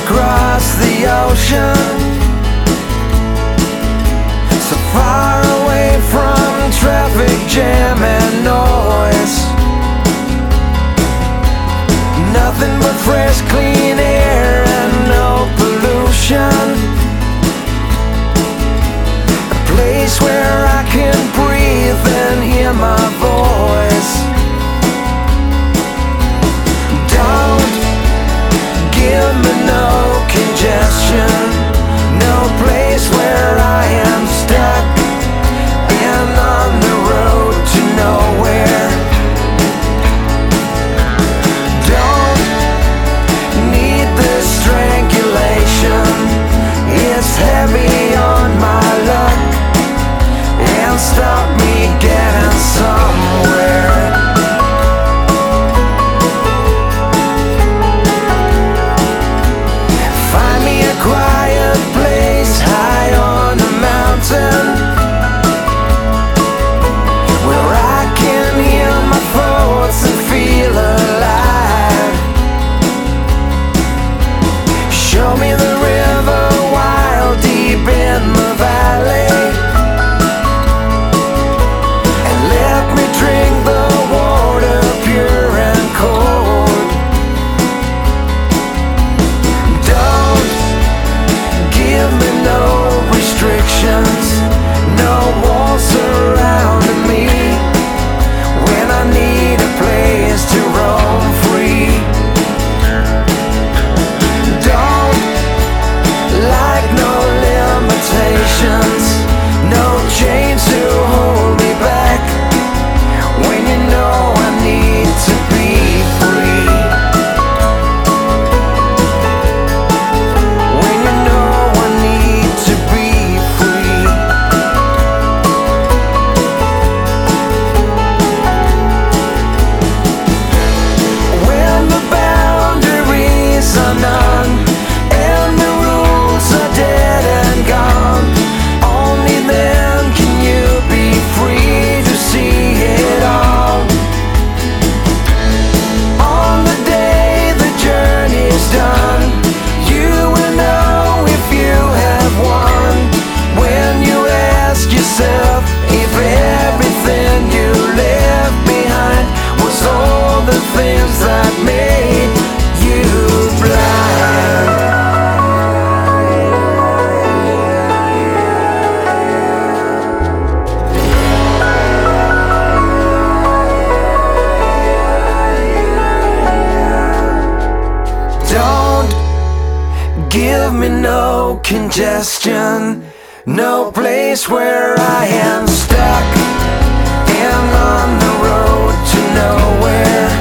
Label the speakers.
Speaker 1: across the ocean, so far away from traffic jam and noise. Nothing but fresh, clean air and no pollution. A place where I can breathe and hear my voice. Don't give me no congestion, no place where I am stuck and on the road to nowhere. Don't need the strangulation, it's heavy on my luck and stop me getting somewhere. Find me a quiet place high on a mountain where I can hear my thoughts and feel alive. Show me the river wild deep in the valley, and let me drink the water pure and cold. Don't give me no restrictions, no walls surrounding me when I need a place to roam free. Don't like no limitations, no chains to hold me back when you know I need to be free. When you know I need to be free. When the boundaries are none and the rules are dead and gone, only then can you be free to see it all. On the day the journey's done, you will know if you have won. When you ask yourself if everything you left behind was all the things that made you blind. Don't give me no congestion, no place where I am stuck and on the road to nowhere.